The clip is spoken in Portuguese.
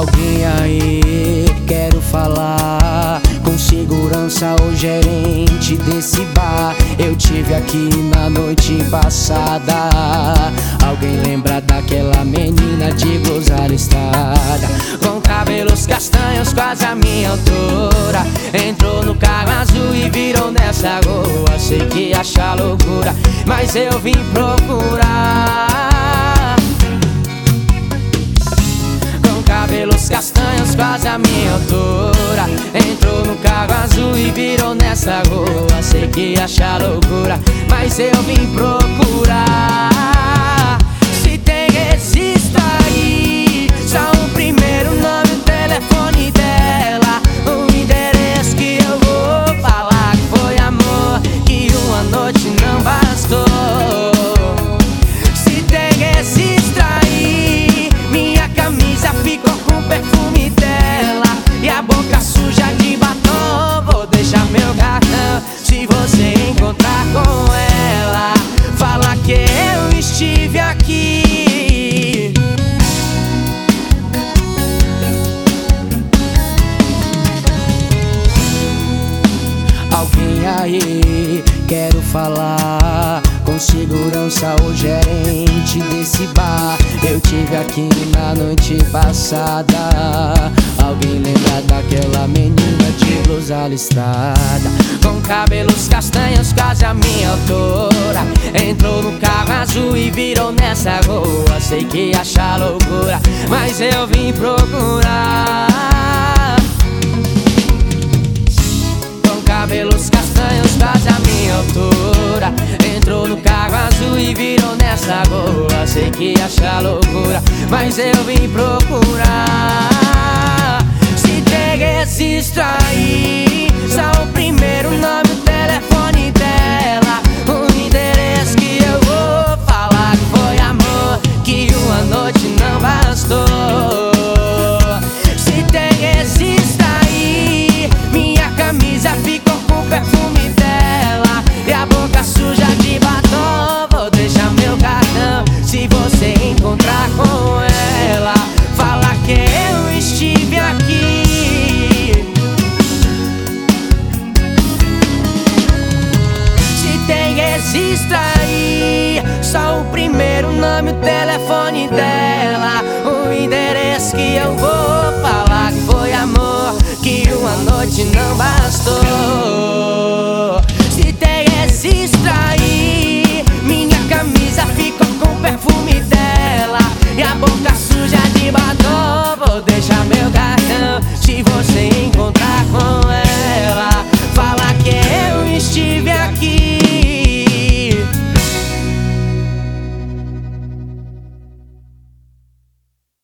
Alguém aí, quero falar com segurança, o gerente desse bar. Eu tive aqui na noite passada. Alguém lembra daquela menina de blusa listrada, com cabelos castanhos quase a minha altura? Entrou no carro azul e virou nessa rua. Sei que acha loucura, mas eu vim procurar. Cabelos castanhos quase a minha altura. Entrou no carro azul e virou nessa rua. Sei que acha loucura, mas eu vim procurar. Se tem registro aí, só o primeiro nome, o telefone dela, o endereço que eu vou falar que foi amor, que uma noite não bastou. Se tem registro aí, minha camisa ficou com o perfume dela e a boca suja de batom. Vou deixar meu cartão, se você encontrar com ela, fala que eu estive aqui. Alguém aí, quero falar com segurança, o gerente desse bar. Eu tive aqui na noite passada. Alguém lembra daquela menina de blusa listrada, com cabelos castanhos quase a minha altura? Entrou no carro azul e virou nessa rua. Sei que acha loucura, mas eu vim procurar. Cabelos castanhos quase a minha altura. Entrou no carro azul e virou nessa rua. Sei que acha loucura, mas eu vim procurar. Se tem registro aí, só o primeiro nome, o telefone dela, o endereço que eu vou falar que foi amor, que uma noite não bastou. Se tem registro aí, minha camisa ficou com o perfume dela e a boca suja de batom. Vou deixar meu cartão, se você encontrar com ela, fala que eu estive aqui. Se tem registro aí, só o primeiro nome, o telefone dela, o endereço que eu vou falar que foi amor, que uma noite não bastou. Se tem registro aí, minha camisa ficou com o perfume dela e a boca suja de batom. Vou deixar meu cartão, se você encontrar com